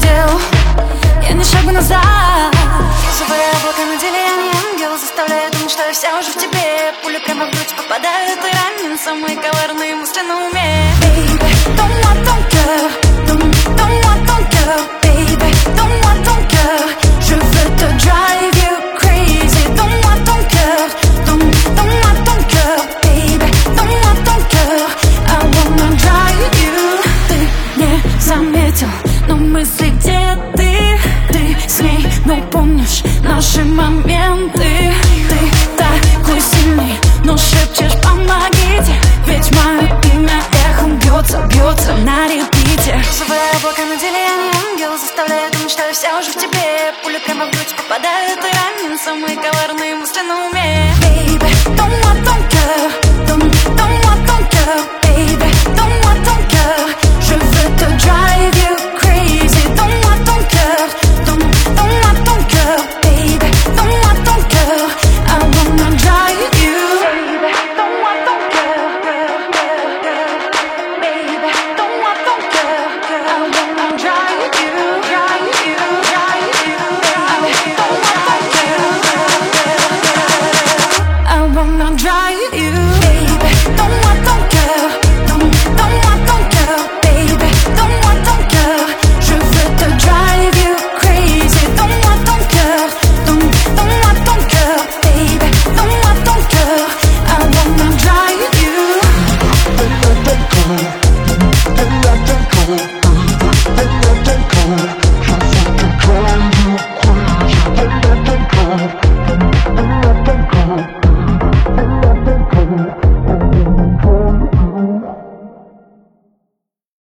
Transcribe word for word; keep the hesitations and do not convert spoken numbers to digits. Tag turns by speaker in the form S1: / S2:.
S1: дел, я ни шагу назад. Разрывая облака на деле, я не ангел, заставляя думать, что я вся уже в тебе. Пули прямо в грудь попадают и ранен, самые коварные мысли на уме. Baby, donne-moi ton cœur, donne, donne-moi ton cœur. Baby, donne-moi ton cœur, je veux te drive you crazy. Donne-moi ton cœur, donne, donne-moi ton cœur. Baby, donne-moi ton cœur, I wanna drive you. Ты не заметил, но мысли где ты? Ты с ней, но помнишь наши моменты. Ты такой сильный, но шепчешь помогите. Ведь мое имя эхом бьется, бьется на репите. Розовые облака на деле, я не ангел, заставляя думать, что я вся уже в тебе. Пули прямо в грудь попадают и ранен, самые коварные мысли на уме. Baby, donne-moi ton cœur, donne, donne-moi ton cœur. Baby, donne-moi ton cœur, je veux te drive you crazy. Donne-moi ton cœur, donne, donne-moi ton cœur. Baby, donne-moi ton cœur, I wanna drive you. Baby, donne-moi ton cœur, baby, donne-moi ton cœur, I wanna drive you, drive you, drive you. Baby, donne-moi ton cœur, I wanna drive you. Baby, donne-moi ton cœur, donne, donne-moi ton cœur. Baby, donne-moi ton cœur, je veux te drive you crazy. Donne-moi ton cœur, donne, donne-moi ton cœur. Baby, donne-moi ton cœur, I wanna drive you.
S2: Thank you.